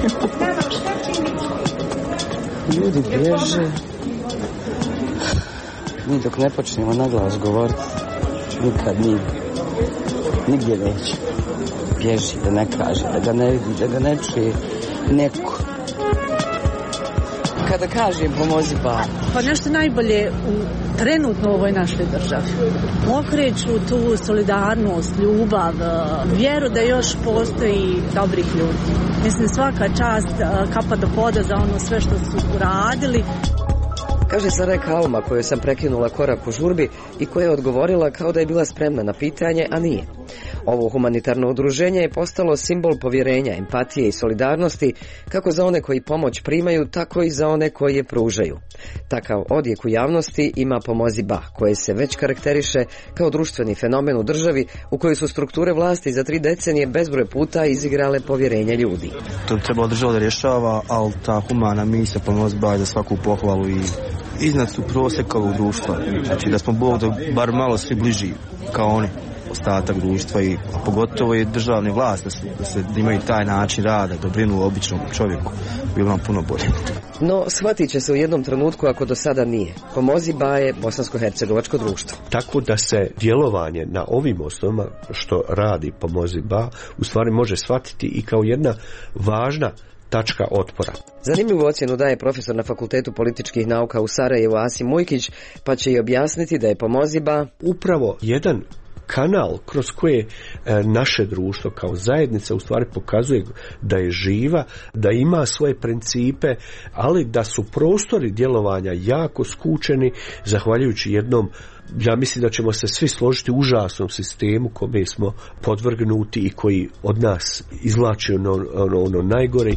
Ljudi bježe. Mi dok ne počnemo naglas govoriti, nikad nigdje neće. Bježi, da ne kaže, da ga ne vidi, da ga ne čuje neko. Kada kažem pomozi ba. Pa nešto najbolje trenutno u ovoj našoj državi. Okreću tu solidarnost, ljubav, vjeru da još postoji dobrih ljudi. Mislim, svaka čast, kapa do poda za ono sve što su uradili. Kaže Sarajka Alma, koju sam prekinula korak u žurbi i koja je odgovorila kao da je bila spremna na pitanje, a nije. Ovo humanitarno udruženje je postalo simbol povjerenja, empatije i solidarnosti kako za one koji pomoć primaju, tako i za one koji je pružaju. Takav odjek u javnosti ima Pomozi Ba, koje se već karakteriše kao društveni fenomen u državi u kojoj su strukture vlasti za 3 decenije bezbroj puta izigrale povjerenje ljudi. To treba država da rješava, ali ta humana misija Pomozi Ba je za svaku pohvalu i iznad su prosjeka ovog društva. Znači da smo Bog da bar malo svi bliži kao oni, ostatak društva, i pogotovo i državne vlasti da imaju taj način rada, da brinu o običnom čovjeku, bilo nam puno bolje. No, shvatit će se u jednom trenutku ako do sada nije. Pomozi Ba je bosansko-hercegovačko društvo. Tako da se djelovanje na ovim osnovama što radi Pomozi Ba u stvari može shvatiti i kao jedna važna tačka otpora. Zanimljivu ocjenu daje profesor na Fakultetu političkih nauka u Sarajevu Asim Mujkić, pa će i objasniti da je Pomozi Ba upravo jedan kanal kroz koje naše društvo kao zajednica u stvari pokazuje da je živa, da ima svoje principe, ali da su prostori djelovanja jako skučeni zahvaljujući jednom, ja mislim da ćemo se svi složiti, užasnom sistemu kome smo podvrgnuti i koji od nas izvlači ono najgore.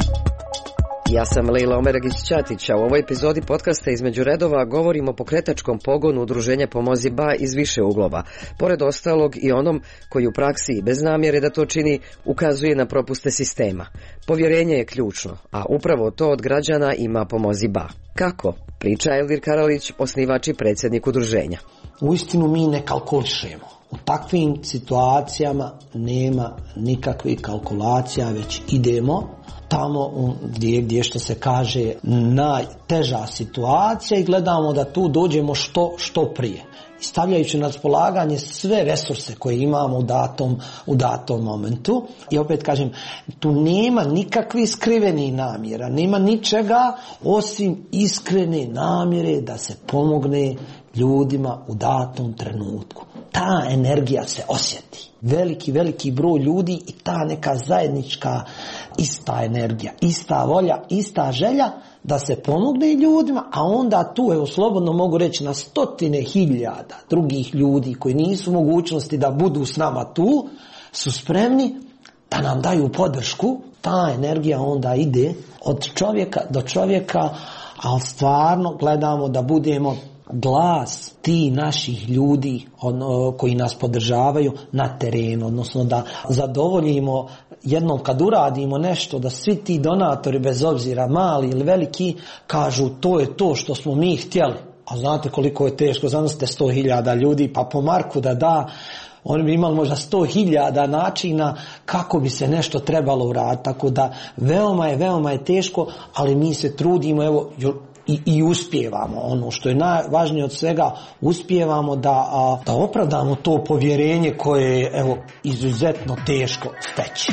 Ja sam Lejla Omeragić-Ćatić, a u ovoj epizodi podcasta Između redova govorimo o pokretačkom pogonu udruženja Pomozi Ba iz više uglova. Pored ostalog i onom koji u praksi i bez namjere da to čini ukazuje na propuste sistema. Povjerenje je ključno, a upravo to od građana ima Pomozi Ba. Kako? Priča Elvir Karalić, osnivač i predsjednik udruženja. Uistinu mi ne kalkulišemo. U takvim situacijama nema nikakvih kalkulacija, već idemo tamo gdje što se kaže najteža situacija i gledamo da tu dođemo što prije. Stavljajući na raspolaganje sve resurse koje imamo u datom momentu. I opet kažem, tu nema nikakvih skrivenih namjera, nema ničega osim iskrene namjere da se pomogne ljudima u datom trenutku. Ta energija se osjeti. Veliki broj ljudi i ta neka zajednička ista energija, ista volja, ista želja da se pomogne ljudima, a onda tu, evo slobodno mogu reći, na 100.000 drugih ljudi koji nisu u mogućnosti da budu s nama tu, su spremni da nam daju podršku. Ta energija onda ide od čovjeka do čovjeka, ali stvarno gledamo da budemo glas ti naših ljudi koji nas podržavaju na terenu, odnosno da zadovoljimo jednom kad uradimo nešto, da svi ti donatori, bez obzira mali ili veliki, kažu to je to što smo mi htjeli. A znate koliko je teško, zamislite 100.000 ljudi, pa po Marku da oni bi imali možda 100.000 načina kako bi se nešto trebalo uraditi. Tako da veoma je teško, ali mi se trudimo, evo, i uspijevamo. Ono što je najvažnije od svega, uspijevamo da opravdamo to povjerenje koje je, evo, izuzetno teško steći.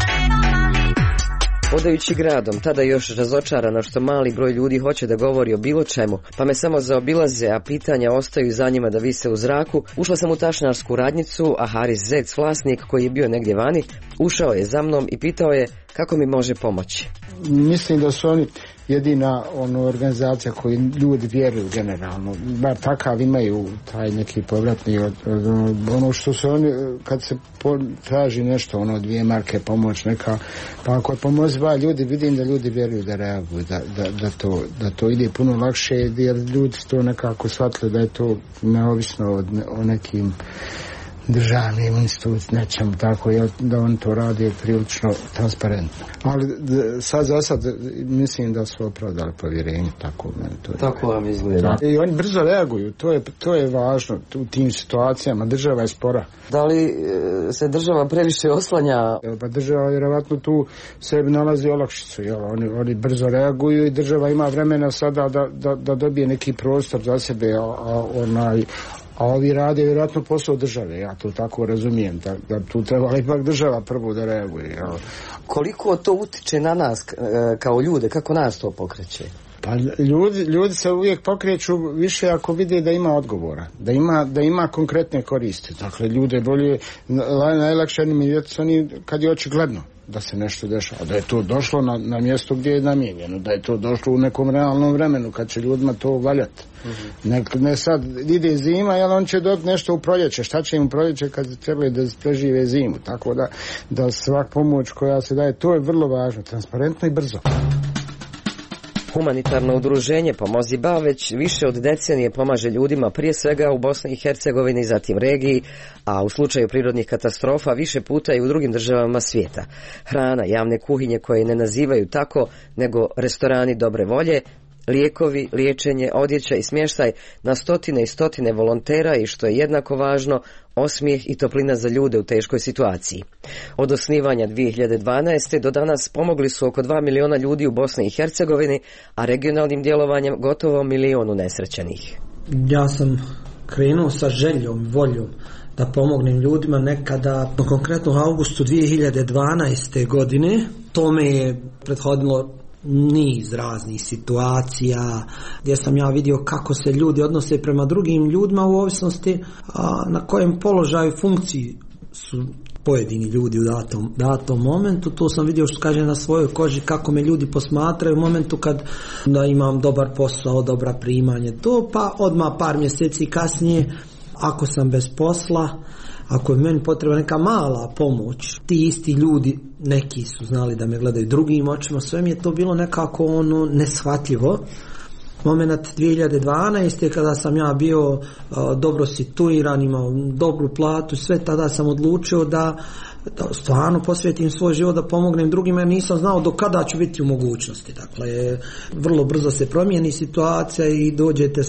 Hodajući gradom, tada još razočarano što mali broj ljudi hoće da govori o bilo čemu, pa me samo zaobilaze, a pitanja ostaju za njima da vise u zraku, ušla sam u tašnarsku radnjicu, a Haris Zec, vlasnik koji je bio negdje vani, ušao je za mnom i pitao je kako mi može pomoći. Mislim da su oni jedina organizacija koji ljudi vjeruju generalno, bar takav imaju taj neki povratni ono što se oni, kad se traži nešto, 2 marke pomoć neka, pa ako je Pomozi Ba, ljudi, vidim da ljudi vjeruju da reaguju, da to ide puno lakše, jer ljudi to nekako shvatili da je to neovisno o nekim državnim institucijama, nečemu tako, da on to radi prilično transparentno. Ali sad za sad mislim da su opravdali povjerenje, tako meni to je. Tako vam izgleda. I oni brzo reaguju, to je važno u tim situacijama, država je spora. Da li se država previše oslanja? Pa država vjerovatno tu sebi nalazi olakšicu, oni brzo reaguju i država ima vremena sada da dobije neki prostor za sebe, a ovi rade vjerojatno posao države, ja to tako razumijem, da tu treba ipak država prvo da reaguje. Koliko to utiče na nas kao ljude, kako nas to pokreće? Pa ljudi se uvijek pokreću više ako vide da ima odgovora, da ima konkretne koristi. Dakle, ljude bolje, najlakše animirati su oni kad je očigledno da se nešto dešava, da je to došlo na mjesto gdje je namijenjeno, da je to došlo u nekom realnom vremenu kad će ljudima to valjati. Ne sad ide zima, jel on će dobiti nešto u proljeće, šta će im u proljeće kad trebaju da prežive zimu, tako da svak pomoć koja se daje, to je vrlo važno, transparentno i brzo. Humanitarno udruženje Pomozi Ba već više od decenije pomaže ljudima prije svega u Bosni i Hercegovini, zatim regiji, a u slučaju prirodnih katastrofa više puta i u drugim državama svijeta. Hrana, javne kuhinje koje ne nazivaju tako, nego restorani dobre volje, lijekovi, liječenje, odjeća i smještaj na stotine i stotine volontera i što je jednako važno, osmijeh i toplina za ljude u teškoj situaciji. Od osnivanja 2012. do danas pomogli su oko 2 miliona ljudi u Bosni i Hercegovini, a regionalnim djelovanjem gotovo 1 milion unesrećenih. Ja sam krenuo sa željom, voljom da pomognem ljudima nekada, konkretno u augustu 2012. godine. Tome je prethodilo niz raznih situacija gdje sam ja vidio kako se ljudi odnose prema drugim ljudima u ovisnosti na kojem položaju funkciji su pojedini ljudi u datom momentu. To sam vidio, što kaže, na svojoj koži kako me ljudi posmatraju u momentu kad da imam dobar posao, dobra primanje, to pa odmah par mjeseci kasnije ako sam bez posla, ako je meni potrebna neka mala pomoć, ti isti ljudi, neki su znali da me gledaju drugim očima, sve mi je to bilo nekako neshvatljivo. Moment 2012. kada sam ja bio dobro situiran, imao dobru platu, sve, tada sam odlučio da stvarno posvetim svoj život da pomognem drugima, jer nisam znao do kada ću biti u mogućnosti. Dakle, vrlo brzo se promijeni situacija i dođete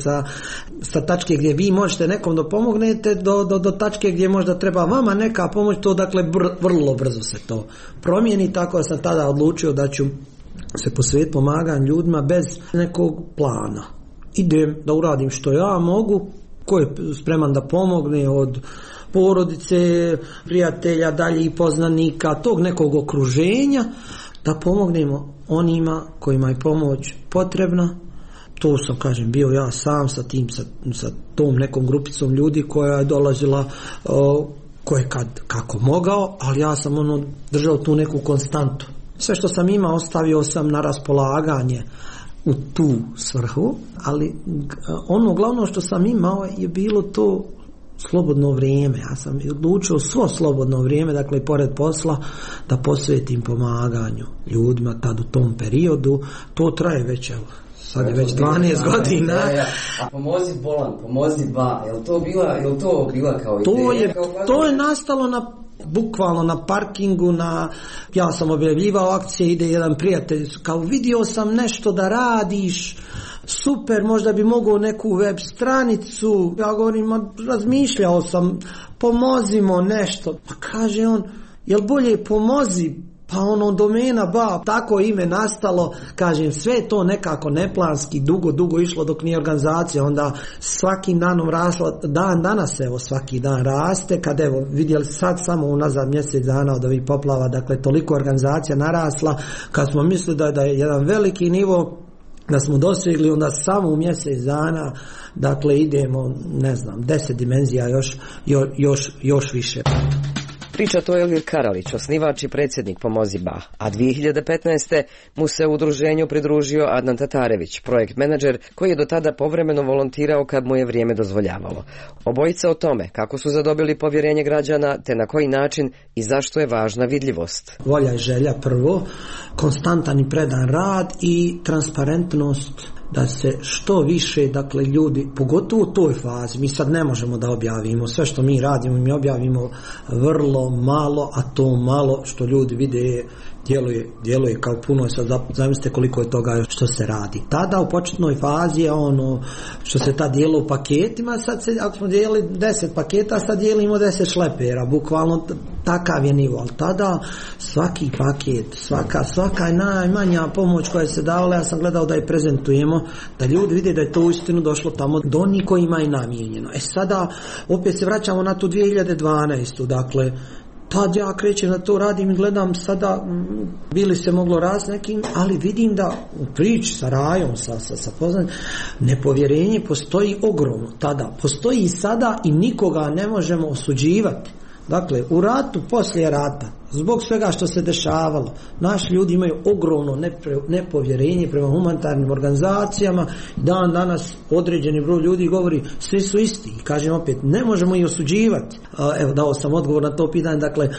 sa tačke gdje vi možete nekom da pomognete do tačke gdje možda treba vama neka pomoć, to dakle vrlo brzo se to promijeni, tako da sam tada odlučio da ću se posvetiti pomaganju ljudima bez nekog plana. Idem da uradim što ja mogu, ko je spreman da pomogne od porodice, prijatelja, dalje i poznanika, tog nekog okruženja, da pomognemo onima kojima je pomoć potrebna. To sam, kažem, bio ja sam sa tom nekom grupicom ljudi koja je dolazila ko je kako mogao, ali ja sam držao tu neku konstantu. Sve što sam imao ostavio sam na raspolaganje u tu svrhu, ali ono glavno što sam imao je bilo to slobodno vrijeme. Ja sam odlučio svo slobodno vrijeme, dakle pored posla, da posvetim pomaganju ljudima tad u tom periodu. To traje već, evo, sad je već 12 godina. A Pomozi bolan, Pomozi Ba, je li to bila kao ideja? To je nastalo bukvalno na parkingu, ja sam objavljivao akcije, ide jedan prijatelj, kao vidio sam nešto da radiš, super, možda bi mogao neku web stranicu. Ja govorim, razmišljao sam, pomozimo nešto. Pa kaže on, jel bolje pomozi, pa domena Ba, tako ime nastalo. Kažem, sve to nekako neplanski, dugo išlo dok nije organizacija, onda svakim danom rasla, dan danas evo svaki dan raste, kad evo vidjeli sad samo unazad mjesec dana od ovih poplava, dakle toliko organizacija narasla, kad smo mislili da je jedan veliki nivo da smo dosegli, onda samo u mjesec dana, dakle idemo, 10 dimenzija još više. Priča to Elvir Karalić, osnivač i predsjednik Pomozi Ba, a 2015. mu se u udruženju pridružio Adnan Tatarević, projekt menadžer koji je do tada povremeno volontirao kad mu je vrijeme dozvoljavalo. Obojica o tome kako su zadobili povjerenje građana, te na koji način i zašto je važna vidljivost. Volja i želja prvo, konstantan i predan rad i transparentnost da se što više, dakle, ljudi, pogotovo u toj fazi, mi sad ne možemo da objavimo sve što mi radimo, mi objavimo vrlo malo, a to malo što ljudi vide djeluje kao puno. Sad zamislite koliko je toga što se radi. Tada u početnoj fazi je ono što se ta dijelo u paketima, sad se, ako smo dijelili 10 paketa, sad dijelimo 10 šlepera, bukvalno takav je nivo. Ali tada svaki paket, svaka je najmanja pomoć koja se davala, ja sam gledao da je prezentujemo, da ljudi vide da je to uistinu došlo tamo do onih kojima je namijenjeno. Sada opet se vraćamo na tu 2012. Dakle, tad ja krećem da to radim i gledam sada, bili se moglo raz nekim, ali vidim da u priči sa Rajom, sa poznanim, nepovjerenje postoji ogromno tada. Postoji i sada i nikoga ne možemo osuđivati. Dakle, u ratu, poslije rata, zbog svega što se dešavalo, naši ljudi imaju ogromno nepovjerenje prema humanitarnim organizacijama. Dan danas određeni broj ljudi govori svi su isti. I kažem opet, ne možemo ih osuđivati. Evo, dao sam odgovor na to pitanje. Dakle,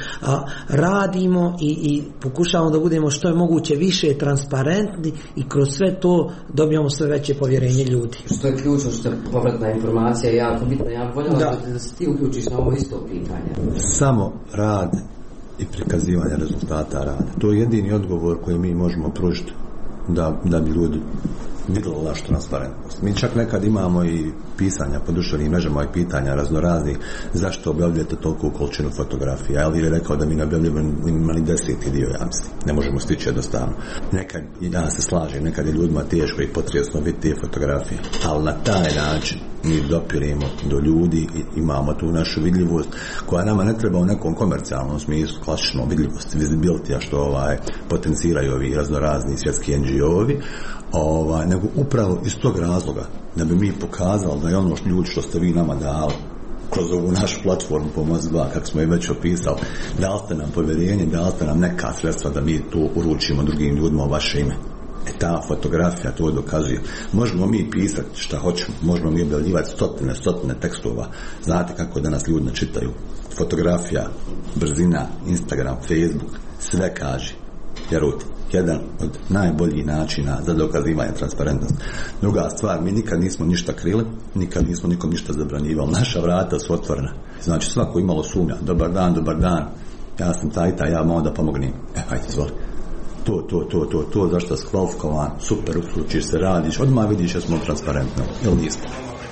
radimo i pokušavamo da budemo što je moguće više transparentni i kroz sve to dobijamo sve veće povjerenje ljudi. Što je ključno, što je povratna informacija jako bitna. Ja voljela da se ti uključiš na ovo isto pitanje. Samo rad i prikazivanje rezultata rada. To je jedini odgovor koji mi možemo pružiti da bi ljudi vidjeli našu transparentnost. Mi čak nekad imamo i pisanja po društvenim mrežama i pitanja raznoraznih zašto objavljujete toliku količinu fotografija. Ali je rekao da mi ne objavljujemo imali 10. dio, ja mislim. Ne možemo stići jednostavno. Nekad, ja se slažem, nekad je ljudima teško i potresno vidjeti te fotografije. Ali na taj način mi dopiremo do ljudi i imamo tu našu vidljivost koja nama ne treba u nekom komercijalnom smislu, klasičnom vidljivosti, visibility, što potenciraju ovi raznorazni svjetski NGO-ovi, nego upravo iz tog razloga da bi mi pokazali da je ono ljudi što ste vi nama dali kroz ovu našu platformu Pomoć 2, kako smo je već opisali, dali ste nam povjerenje, dali ste nam neka sredstva da mi to uručimo drugim ljudima u vaše ime. Ta fotografija to dokazuje. Možemo mi pisati šta hoćemo, možemo mi objavljivati stotine tekstova. Znate kako danas ljudi ne čitaju. Fotografija, brzina, Instagram, Facebook, sve kaže. Vjerujte, jedan od najboljih načina za dokazivanje transparentnosti. Druga stvar, mi nikad nismo ništa krili, nikad nismo nikom ništa zabranjivali. Naša vrata su otvorena. Znači svako imalo sumnja, dobar dan, ja sam taj, ja mogu da pomognem. Hajde, izvoli. To, zašto si kvalifikovan, super, uključiš se, radiš, odmah vidiš da smo transparentni, ili nismo?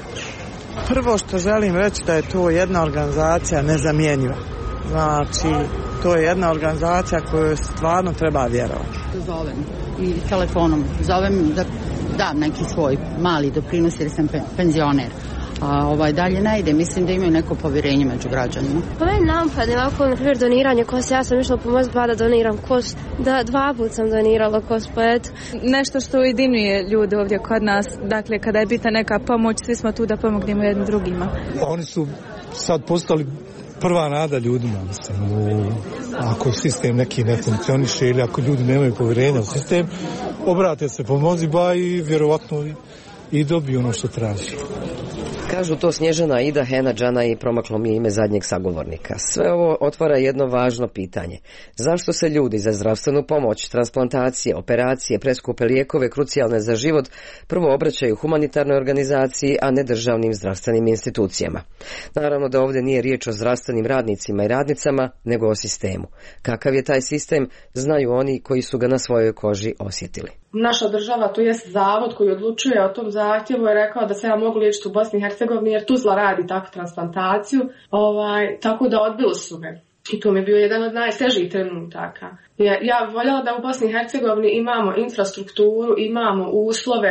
Prvo što želim reći da je to jedna organizacija nezamjenjiva. Znači, to je jedna organizacija koju stvarno treba vjerovati. Zovem i telefonom, zovem da dam neki svoj mali doprinos jer sam penzioner. A dalje ne ide, mislim da imaju neko povjerenje među građanima. Pa meni napadne ovako, na primjer, doniranje kosti, ja sam išla u Pomoć 2 da doniram kost, da 2 puta sam donirala kost, pa eto. Nešto što ujedinjuje ljude ovdje kod nas, dakle kada je bitna neka pomoć, svi smo tu da pomognemo jednim drugima. Oni su sad postali prva nada ljudima, mislim, ako sistem neki ne funkcioniše ili ako ljudi nemaju povjerenja u sistem, obrate se Pomoć 2 i vjerovatno i dobiju ono što traži. Kažu to Snježana, Ida, Hena, Džana i promaklo mi je ime zadnjeg sagovornika. Sve ovo otvara jedno važno pitanje. Zašto se ljudi za zdravstvenu pomoć, transplantacije, operacije, preskupe lijekove, krucijalne za život, prvo obraćaju humanitarnoj organizaciji, a ne državnim zdravstvenim institucijama? Naravno da ovdje nije riječ o zdravstvenim radnicima i radnicama, nego o sistemu. Kakav je taj sistem, znaju oni koji su ga na svojoj koži osjetili. Naša država, to jest zavod koji odlučuje o tom zahtjevu, je rekao da se ja mogu liječiti u Bosni i Hercegovini jer Tuzla radi takvu transplantaciju, tako da odbili su me. I to mi je bio jedan od najtežih trenutaka. Ja bih voljela da u Bosni i Hercegovini imamo infrastrukturu, imamo uslove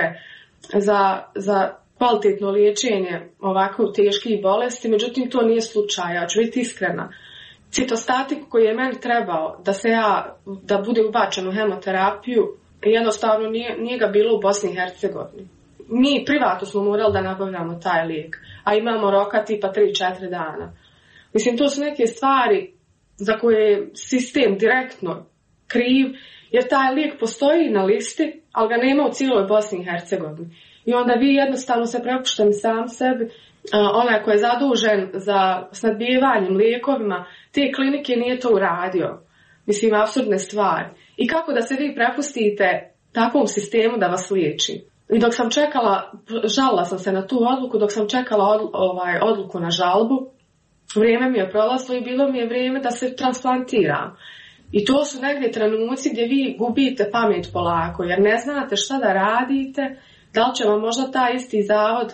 za kvalitetno liječenje ovako teških bolesti, međutim to nije slučaj, ja ću biti iskrena. Citostatik koji je meni trebao da bude ubačen u hemoterapiju, jednostavno nije ga bilo u Bosni i Hercegovini. Mi privatno smo morali da nabavljamo taj lijek, a imamo roka tipa 3-4 dana. Mislim, to su neke stvari za koje je sistem direktno kriv, jer taj lijek postoji na listi, ali ga nema u cijeloj Bosni i Hercegovini. I onda vi jednostavno se prepuštate sam sebi, onaj koji je zadužen za snadbijevanjem lijekovima, te klinike nije to uradio. Mislim, apsurdne stvari. I kako da se vi prepustite takvom sistemu da vas liječi? I dok sam čekala, žalila sam se na tu odluku, dok sam čekala odluku na žalbu, vrijeme mi je prolazilo i bilo mi je vrijeme da se transplantiram. I to su negdje trenuci gdje vi gubite pamet polako, jer ne znate šta da radite, da li će vam možda taj isti zavod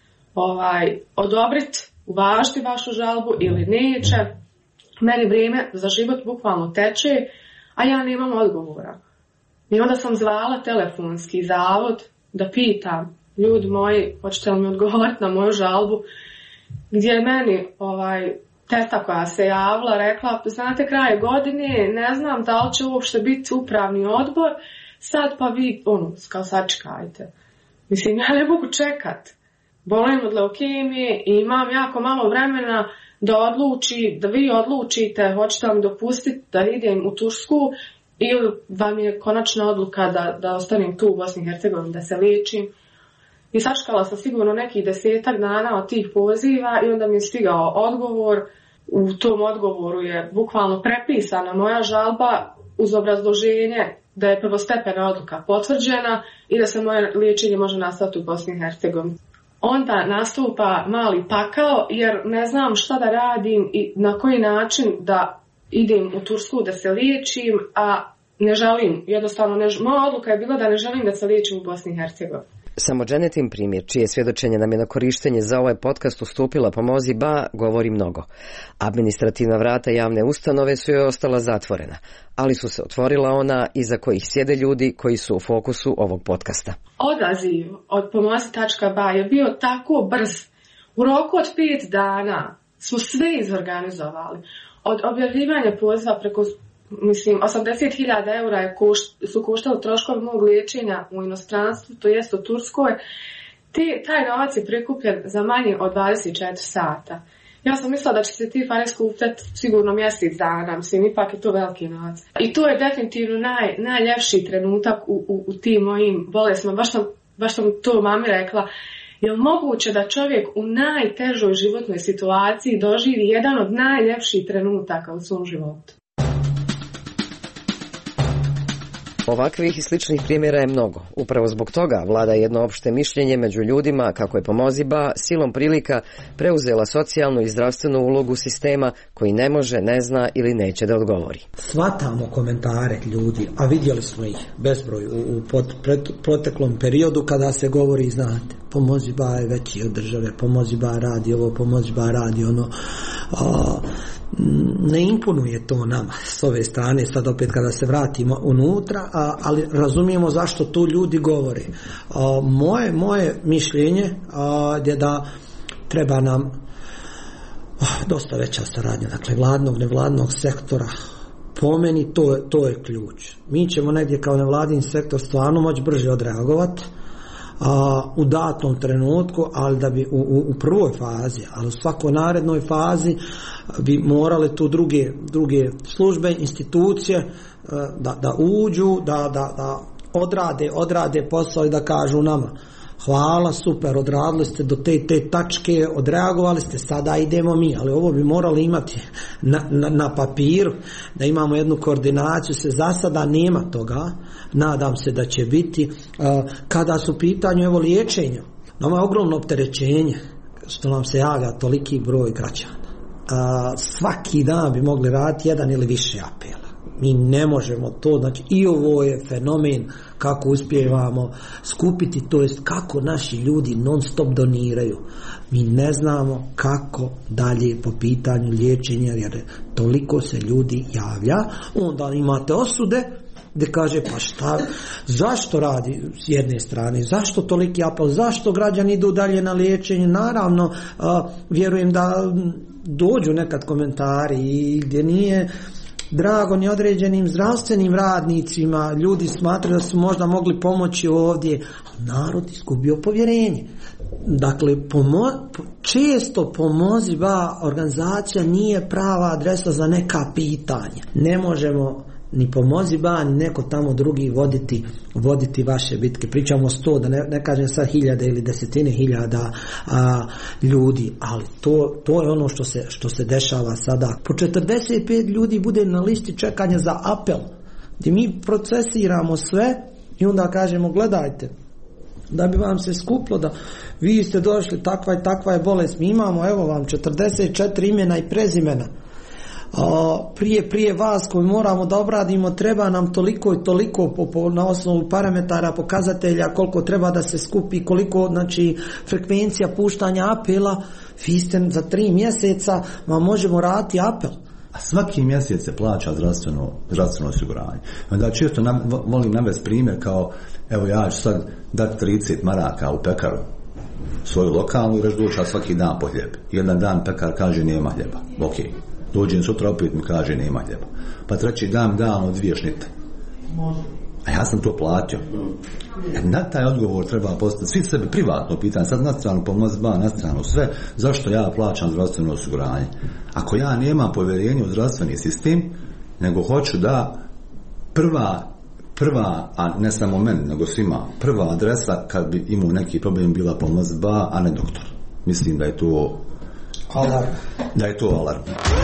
odobriti, uvažiti vašu žalbu ili neće. Meni vrijeme za život bukvalno teče, a ja nemam odgovora. I onda sam zvala telefonski zavod da pitam, ljudi moji, hoćete li mi odgovoriti na moju žalbu, gdje je meni teta koja se javila rekla, znate, kraj godine, ne znam da li će uopšte biti upravni odbor, sad pa vi, kao sačekajte. Mislim, ja ne mogu čekat. Bolim od leukemije i imam jako malo vremena da vi odlučite, hoćete vam dopustiti da idem u Tursku ili vam je konačna odluka da ostanem tu u Bosni i Hercegovini, da se liječim. I sačekala sam sigurno nekih 10 dana od tih poziva i onda mi je stigao odgovor. U tom odgovoru je bukvalno prepisana moja žalba uz obrazloženje da je prvostepena odluka potvrđena i da se moje liječenje može nastaviti u Bosni i Hercegovini. Onda nastupa mali pakao jer ne znam šta da radim i na koji način da idem u Tursku da se liječim, a ne želim, jednostavno moja odluka je bila da ne želim da se liječim u Bosni i Hercegovini. Samo Dženetin primjer, čije svjedočenje nam je na korištenje za ovaj podcast ustupila Pomozi Ba, govori mnogo. Administrativna vrata javne ustanove su joj ostala zatvorena, ali su se otvorila ona iza kojih sjede ljudi koji su u fokusu ovog podcasta. Odaziv od pomozi.ba je bio tako brz. U roku od 5 dana smo sve izorganizovali. Od objavljivanja poziva preko 80.000 eura su koštali troškovi mog liječenja u inostranstvu, to jest u Turskoj. Taj novac je prikupljen za manje od 24 sata. Ja sam mislila da će se ti pare skupljati sigurno mjesec dana, ipak je to veliki novac. I to je definitivno najljepši trenutak u tim mojim bolestima. Baš sam to mami rekla. Je li moguće da čovjek u najtežoj životnoj situaciji doživi jedan od najljepših trenutaka u svom životu? Ovakvih i sličnih primjera je mnogo. Upravo zbog toga vlada jedno opšte mišljenje među ljudima kako je Pomozi Ba silom prilika preuzela socijalnu i zdravstvenu ulogu sistema koji ne može, ne zna ili neće da odgovori. Svatamo komentare ljudi, a vidjeli smo ih bezbroj u proteklom periodu kada se govori, znate, Pomozi Ba je veći od države, Pomozi Ba radi ovo, Pomozi Ba radi ono. Ne imponuje to nama s ove strane, sad opet kada se vratimo unutra, ali razumijemo zašto tu ljudi govore. Moje mišljenje je da treba nam dosta veća saradnja, dakle vladnog, nevladnog sektora. Po meni to je ključ. Mi ćemo negdje kao nevladin sektor stvarno moći brže odreagovati u datom trenutku, ali da bi u prvoj fazi, ali u svakoj narednoj fazi bi morale tu druge službe, institucije da uđu, da odrade posao i da kažu nama hvala, super, odradili ste do te tačke, odreagovali ste, sada idemo mi, ali ovo bi morali imati na papiru, da imamo jednu koordinaciju, se za sada nema toga, nadam se da će biti. Kada su pitanju evo liječenja, nama je ogromno opterećenje, što nam se javlja toliki broj građana. Svaki dan bi mogli raditi jedan ili više apela. Mi ne možemo to, znači i ovo je fenomen kako uspijevamo skupiti, to jest kako naši ljudi non stop doniraju. Mi ne znamo kako dalje po pitanju liječenja, jer toliko se ljudi javlja. Onda imate osude gdje kaže pa šta, zašto radi s jedne strane, zašto toliki apel, zašto građani idu dalje na liječenje. Naravno, vjerujem da dođu nekad komentari i gdje nije drago ni određenim zdravstvenim radnicima, ljudi smatraju da su možda mogli pomoći ovdje, ali narod izgubio povjerenje. Dakle, često Pomozi Ba organizacija nije prava adresa za neka pitanja. Ne možemo ni Pomozi Ba, ni neko tamo drugi voditi vaše bitke. Pričamo 100, da ne kažem sad 1000 ili 10.000 ljudi, ali to je ono što se dešava sada. Po 45 ljudi bude na listi čekanja za apel, gdje mi procesiramo sve i onda kažemo gledajte, da bi vam se skuplo da vi ste došli, takva je bolest, mi imamo, evo vam 44 imena i prezimena. Prije vas koji moramo da obradimo treba nam toliko i toliko na osnovu parametara, pokazatelja, koliko treba da se skupi, koliko znači frekvencija puštanja apela. Vi ste za 3 mjeseca možemo raditi apel. A svaki mjesec se plaća zdravstveno osiguranje. Onda često volim navesti primjer kao, evo ja ću sad dati 30 maraka u pekaru svoju lokalnu i reći doći svaki dan po hljeb. Jedan dan pekar kaže nema hljeba. Ok. Dođem sutra opet mi kaže nema hljeba. Pa treći dan 2 šnite. A ja sam to platio. Na taj odgovor treba postaviti svi sebi privatno pitanje, sad na stranu pomoć ba, na stranu sve, zašto ja plaćam zdravstveno osiguranje? Ako ja nemam povjerenje u zdravstveni sistem, nego hoću da prva, a ne samo meni, nego svima, prva adresa kad bi imao neki problem bila pomoć ba, a ne doktor. Mislim da je to alarm. Da je to alarm.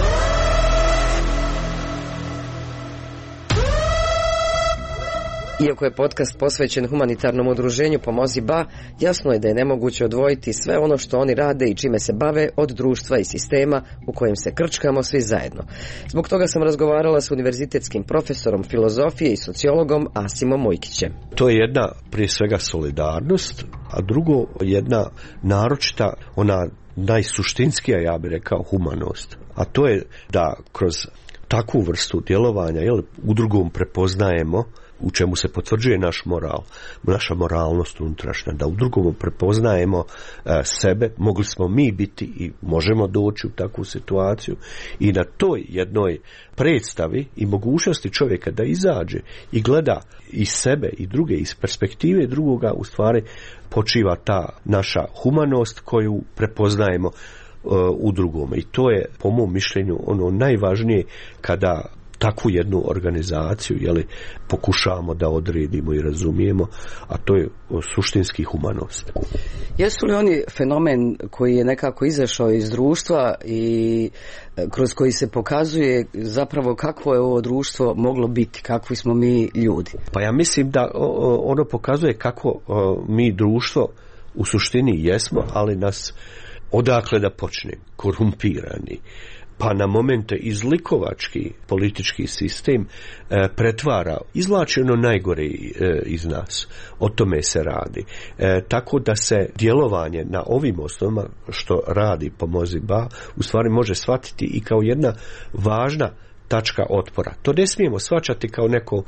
Iako je podcast posvećen humanitarnom udruženju Pomozi Ba, jasno je da je nemoguće odvojiti sve ono što oni rade i čime se bave od društva i sistema u kojem se krčkamo svi zajedno. Zbog toga sam razgovarala s univerzitetskim profesorom filozofije i sociologom Asimom Mujkićem. To je jedna, prije svega, solidarnost, a drugo jedna naročita, ona najsuštinskija, ja bih rekao, humanost. A to je da kroz takvu vrstu djelovanja u drugom prepoznajemo, u čemu se potvrđuje naš moral, naša moralnost unutrašnja, da u drugom prepoznajemo sebe, mogli smo mi biti i možemo doći u takvu situaciju i na toj jednoj predstavi i mogućnosti čovjeka da izađe i gleda i sebe i druge iz perspektive drugoga, u stvari počiva ta naša humanost koju prepoznajemo u drugome. I to je, po mom mišljenju, ono najvažnije kada takvu jednu organizaciju pokušavamo da odredimo i razumijemo, a to je suštinski humanost. Jesu li oni fenomen koji je nekako izašao iz društva i kroz koji se pokazuje zapravo kakvo je ovo društvo moglo biti, kakvi smo mi ljudi? Pa ja mislim da ono pokazuje kako mi društvo u suštini jesmo, ali nas odakle da počne, korumpirani, pa na momente izlikovački politički sistem pretvara, izvlači ono najgore iz nas. O tome se radi. Tako da se djelovanje na ovim osnovama što radi Pomozi Ba u stvari može shvatiti i kao jedna važna tačka otpora. To ne smijemo shvaćati kao neko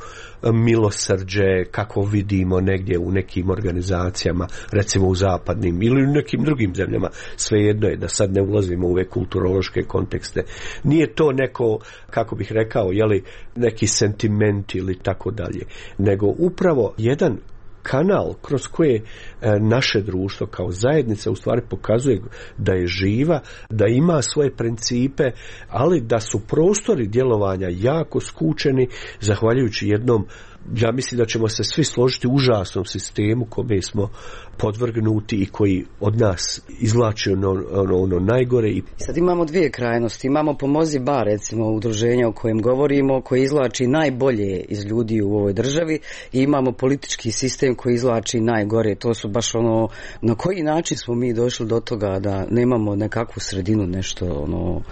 milosrđe kako vidimo negdje u nekim organizacijama, recimo u zapadnim ili u nekim drugim zemljama. Svejedno je da sad ne ulazimo u ove kulturološke kontekste. Nije to neko, kako bih rekao, neki sentiment ili tako dalje, nego upravo jedan kanal kroz koje naše društvo kao zajednica u stvari pokazuje da je živa, da ima svoje principe, ali da su prostori djelovanja jako skučeni zahvaljujući jednom, ja mislim da ćemo se svi složiti, užasnom sistemu kome smo podvrgnuti i koji od nas izvlači ono najgore. Sad imamo dvije krajnosti. Imamo Pomozi Ba, recimo udruženja o kojem govorimo, koji izvlači najbolje iz ljudi u ovoj državi, i imamo politički sistem koji izvlači najgore. To su baš na koji način smo mi došli do toga da nemamo nekakvu sredinu, nešto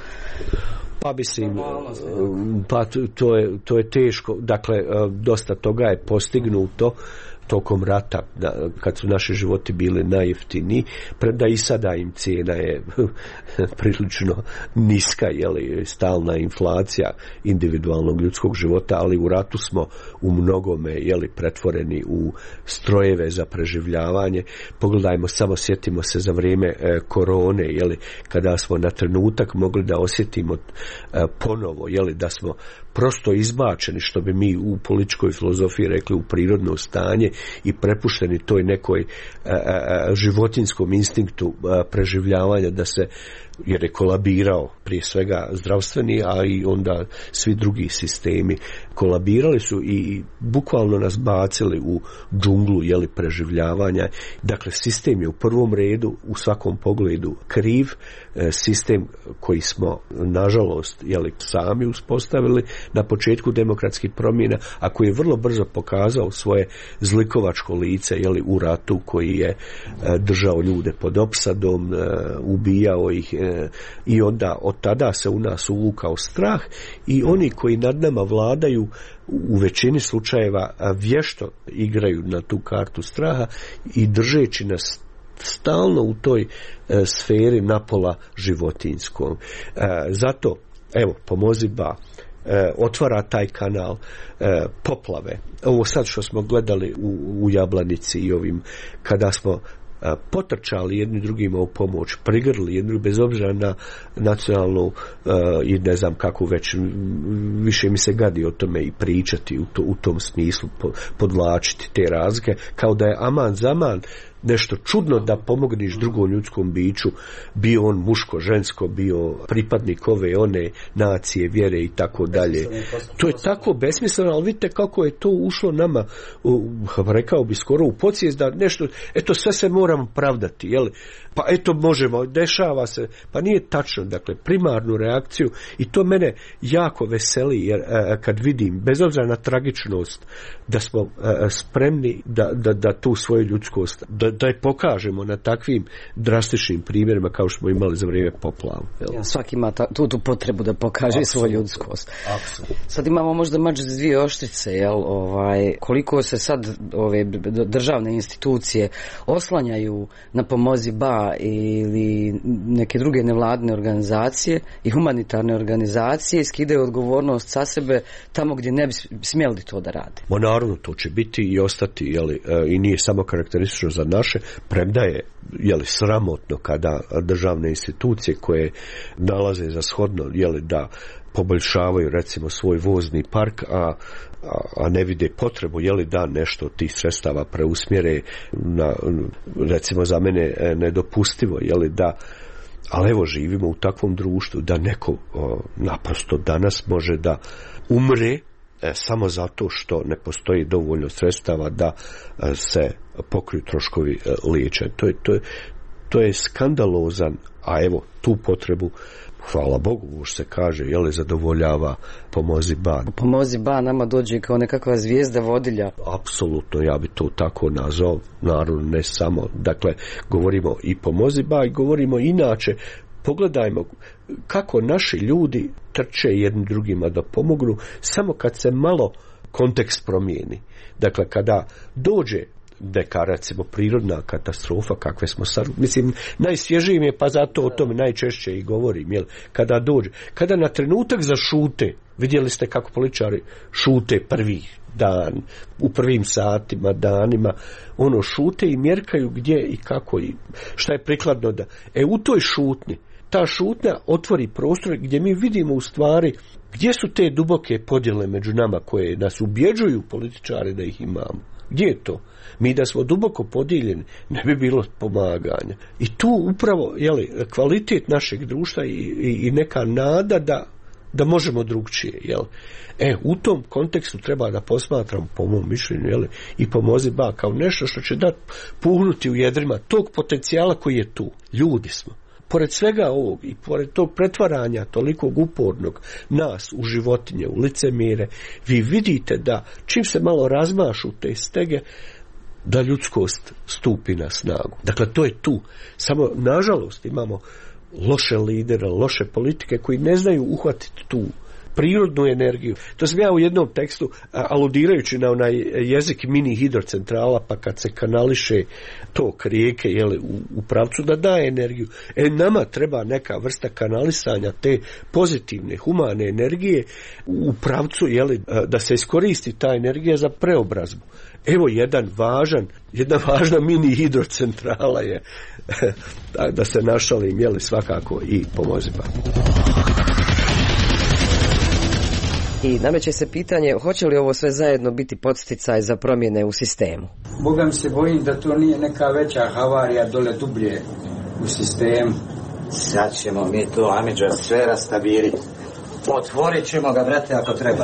Pa mislim, to je teško. Dakle, dosta toga je postignuto tokom rata, kad su naši životi bili najjeftiniji, da i sada im cijena je prilično niska, stalna inflacija individualnog ljudskog života, ali u ratu smo u mnogome pretvoreni u strojeve za preživljavanje. Pogledajmo, samo sjetimo se za vrijeme korone, kada smo na trenutak mogli da osjetimo ponovo, da smo prosto izbačeni, što bi mi u političkoj filozofiji rekli, u prirodno stanje i prepušteni toj nekoj životinskom instinktu preživljavanja, da se jer je kolabirao prije svega zdravstveni, a i onda svi drugi sistemi kolabirali su i bukvalno nas bacili u džunglu preživljavanja. Dakle, sistem je u prvom redu u svakom pogledu kriv, sistem koji smo nažalost sami uspostavili na početku demokratskih promjena, a koji je vrlo brzo pokazao svoje zlikovačko lice u ratu koji je držao ljude pod opsadom, ubijao ih i onda od tada se u nas uvukao strah i oni koji nad nama vladaju u većini slučajeva vješto igraju na tu kartu straha i držeći nas stalno u toj sferi napola životinjskom. Zato, evo, Pomozi Ba otvara taj kanal, poplave. Ovo sad što smo gledali u Jablanici i ovim, kada smo potrčali jedni drugima u pomoć, prigrli jedni bez obzira na nacionalnu i ne znam kako već, više mi se gadi o tome i pričati u tom smislu, podvlačiti te razlike, kao da je aman zaman nešto čudno da pomogneš drugom ljudskom biću, bio on muško, žensko, bio pripadnik ove, one nacije, vjere i tako dalje. To je tako besmisleno, ali vidite kako je to ušlo nama, rekao bi skoro u podsvijest da nešto, eto sve se moramo pravdati, pa eto možemo, dešava se, pa nije tačno, dakle primarnu reakciju i to mene jako veseli, jer kad vidim, bez obzira na tragičnost, da smo spremni da tu svoju ljudskost, da je pokažemo na takvim drastičnim primjerima kao što smo imali za vrijeme poplava. Svaki ima tu potrebu da pokaže svoju ljudskost. Sad imamo možda mač s dvije oštrice, koliko se sad ove državne institucije oslanjaju na Pomozi Ba ili neke druge nevladine organizacije i humanitarne organizacije, skidaju odgovornost sa sebe tamo gdje ne bi smjeli to da rade. Naravno, to će biti i ostati, i nije samo karakteristično za naše, premda je sramotno kada državne institucije koje nalaze za shodno da poboljšavaju recimo svoj vozni park, a ne vide potrebu da nešto od tih sredstava preusmjere na, recimo za mene nedopustivo, da, ali evo živimo u takvom društvu da neko naprosto danas može da umre samo zato što ne postoji dovoljno sredstava da se pokriju troškovi liječenja. To je skandalozan, a evo tu potrebu, hvala Bogu, už se kaže, zadovoljava Pomozi Ba. Pomozi Ba nama dođe kao nekakva zvijezda vodilja. Apsolutno, ja bi to tako nazvao, naravno ne samo, dakle, govorimo i Pomozi Ba i govorimo inače. Pogledajmo kako naši ljudi trče jednim drugima da pomognu samo kad se malo kontekst promijeni. Dakle, kada dođe neka recimo prirodna katastrofa kakve smo sad, mislim najsvježiji mi je, pa zato o tome najčešće i govorim, kada dođe, kada na trenutak zašute, vidjeli ste kako političari šute prvi dan, u prvim satima, danima, šute i mjerkaju gdje i kako i šta je prikladno da. U toj šutnji, ta šutnja otvori prostor gdje mi vidimo u stvari gdje su te duboke podjele među nama koje nas ubjeđuju političari da ih imamo. Gdje je to? Mi da smo duboko podijeljeni ne bi bilo pomaganja. I tu upravo kvalitet našeg društva i neka nada da možemo drugčije. U tom kontekstu treba da posmatram, po mom mišljenju, i Pomozi Ba kao nešto što će dati puhnuti u jedrima tog potencijala koji je tu. Ljudi smo. Pored svega ovog i pored tog pretvaranja tolikog upornog nas u životinje, u licemire, vi vidite da čim se malo razmašu te stege, da ljudskost stupi na snagu. Dakle, to je tu. Samo, nažalost, imamo loše lidere, loše politike koji ne znaju uhvatiti tu prirodnu energiju. To sam ja u jednom tekstu, aludirajući na onaj jezik mini hidrocentrala, pa kad se kanališe tok rijeke u pravcu da daje energiju. Nama treba neka vrsta kanalisanja te pozitivne, humane energije u pravcu da se iskoristi ta energija za preobrazbu. Evo jedna važna mini hidrocentrala je da se našalim, svakako i Pomozi Ba. I nameće se pitanje, hoće li ovo sve zajedno biti podsticaj za promjene u sistemu? Boga mi se bojim da to nije neka veća havarija dole dublje u sistemu. Sad ćemo mi to, Amidža, sve rastabiriti. Otvorit ćemo ga, brate, ako treba.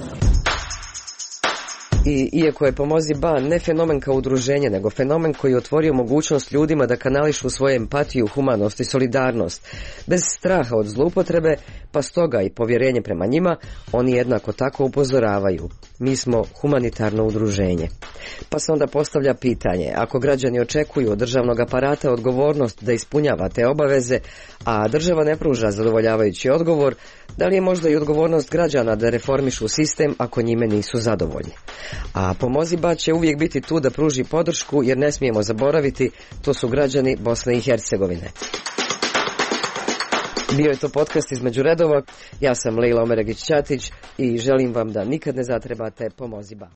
I iako je Pomozi Ba ne fenomen kao udruženje, nego fenomen koji je otvorio mogućnost ljudima da kanališu svoju empatiju, humanost i solidarnost, bez straha od zloupotrebe, pa stoga i povjerenje prema njima, oni jednako tako upozoravaju. Mi smo humanitarno udruženje. Pa se onda postavlja pitanje, ako građani očekuju od državnog aparata odgovornost da ispunjava te obaveze, a država ne pruža zadovoljavajući odgovor, da li je možda i odgovornost građana da reformišu sistem ako njime nisu zadovoljni? A Pomozi Ba će uvijek biti tu da pruži podršku, jer ne smijemo zaboraviti, to su građani Bosne i Hercegovine. Bio je to podcast Između redova. Ja sam Lejla Omeregić-Ćatić i želim vam da nikad ne zatrebate Pomozi Ba.